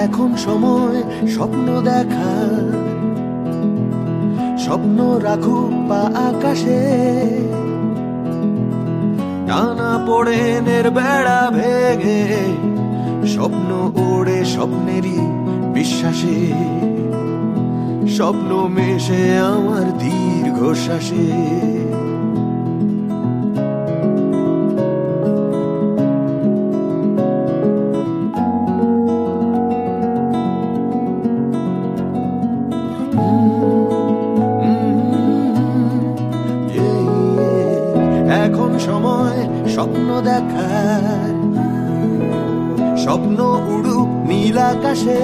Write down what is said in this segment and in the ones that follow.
এখন সময় স্বপ্ন দেখা, স্বপ্ন রাখুক পা আকাশে, টানা পড়েনের বেড়া ভেঙে স্বপ্ন ওড়ে স্বপ্নেরই বিশ্বাসে, স্বপ্ন মেশে আমার দীর্ঘশ্বাসে। এখন সময় স্বপ্ন দেখার, স্বপ্ন উড়ুক নীল আকাশে,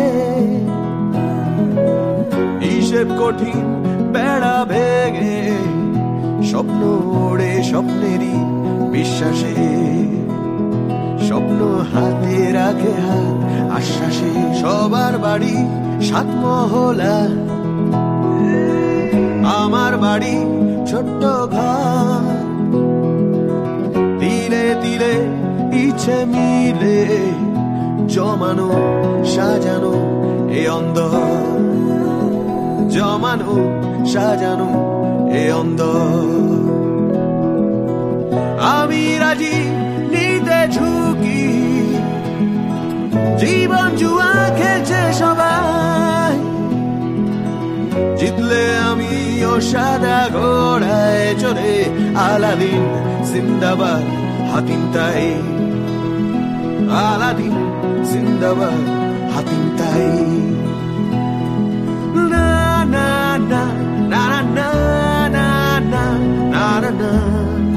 হিসেব কঠিন বেড়া ভেঙে স্বপ্ন ওড়ে স্বপ্নেরই বিশ্বাসে, স্বপ্ন হাতে রাখে হাত আশ্বাসে। সবার বাড়ি সাত মহলা, আমার বাড়ি ছোট্ট ঘর, তিলে তিলে ইচ্ছে মিলে জমানো সাজানো এ অন্দর, জমানো সাজানো এ অন্দর। আমি রাজি নিতে ঝুঁকি, জীবন জুয়া খেলছে সবাই, জিতলে আমি ও সাদা ঘোড়ায় চড়ে আলাদিন জিন্দাবাদ হাতিম তাই, আলাদিন জিন্দাবাদ হাতিম তাই। না না না না না না না না না।